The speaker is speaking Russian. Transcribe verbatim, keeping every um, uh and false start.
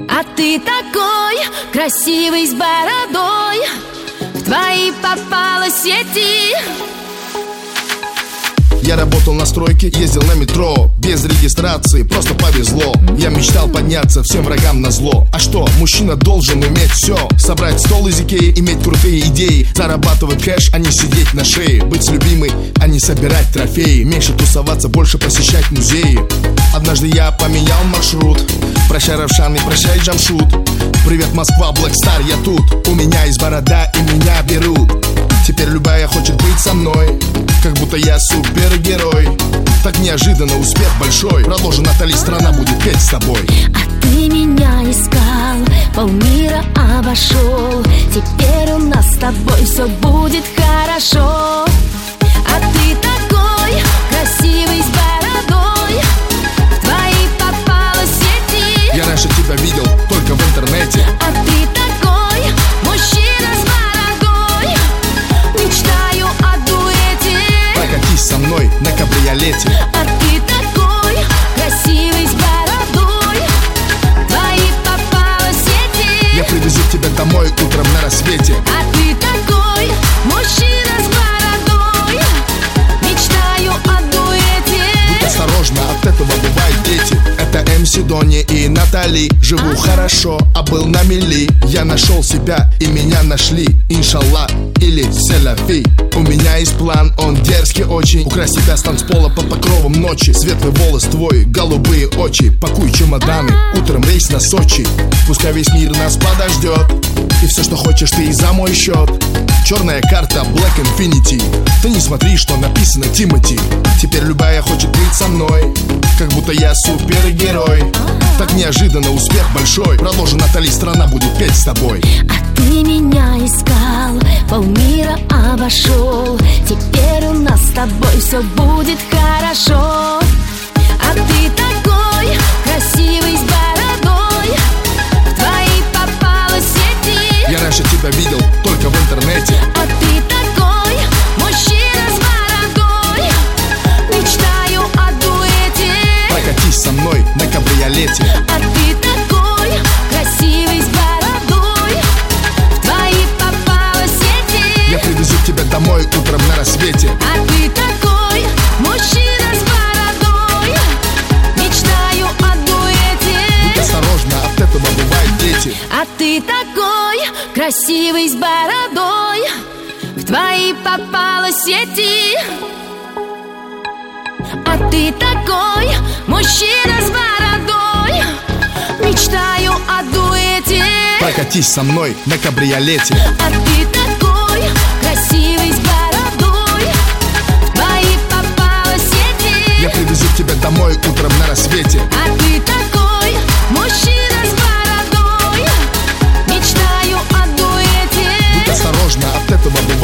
А ты такой красивый с бородой, в твои попала сети. Я работал на стройке, ездил на метро, без регистрации, просто повезло. Я мечтал подняться всем врагам назло. А что, мужчина должен уметь все: собрать стол из Икеи, иметь крутые идеи, зарабатывать кэш, а не сидеть на шее, быть с любимой, а не собирать трофеи, меньше тусоваться, больше посещать музеи. Однажды я поменял маршрут. Прощай, Равшан, и прощай, Джамшут. Привет, Москва, Black Star, я тут. У меня есть борода, и меня берут. Теперь любая хочет быть со мной, как будто я супергерой. Так неожиданно успех большой. Продолжи, Натали, страна будет петь с тобой. А ты меня искал, полмира обошел. Теперь у нас с тобой все будет хорошо. А ты такой красивый с бородой, в твои попала сети. Я раньше тебя видел только в интернете. А ты такой мужчина с бородой, мечтаю о дуэте. Прокатись со мной на кабриолете. А ты такой красивый с бородой, в твои попала сети. Я привезу тебя домой утром на рассвете. А ты такой мужчина с бородой, мечтаю о дуэте. Будь осторожна, от этого бывают дети. Это эм си Дони и Натали. Живу хорошо, а был на мели. Я нашел себя и меня нашли. Иншаллах или селяфи. У меня есть план, он дерзкий очень. Украсть тебя с танцпола под покровом ночи. Светлый волос твой, голубые очи. Пакуй чемоданы, утром рейс на Сочи. Пускай весь мир нас подождет, и все, что хочешь, ты и за мой счет. Черная карта Black Infinity. Ты не смотри, что написано Тимати. Теперь любая хочет быть со мной, как будто я супергерой. Так неожиданно успех большой. Продолжи, Натали, страна будет петь с тобой. А ты меня искал, полмира обошел. Теперь у нас с тобой все будет хорошо. А ты такой красивый с бородой, в твои попала сети. Я раньше тебя видел только в интернете. А ты такой мужчина с бородой, мечтаю о дуэте. Прокатись со мной на кабриолете. А ты такой красивый с бородой, в твои попала сети. Я привезу тебя домой утром на рассвете. А ты такой мужчина с бородой, мечтаю о дуэте. Будь осторожна, от этого бывают дети. А ты такой красивый с бородой, в твои попала сети. А ты такой мужчина с бородой, мечтаю о дуэте. Прокатись со мной на кабриолете. А ты такой красивый с бородой, в твои попала сети. Я привезу тебя домой утром на рассвете. А ты такой мужчина с бородой, мечтаю о дуэте. Будь осторожна, от этого бывает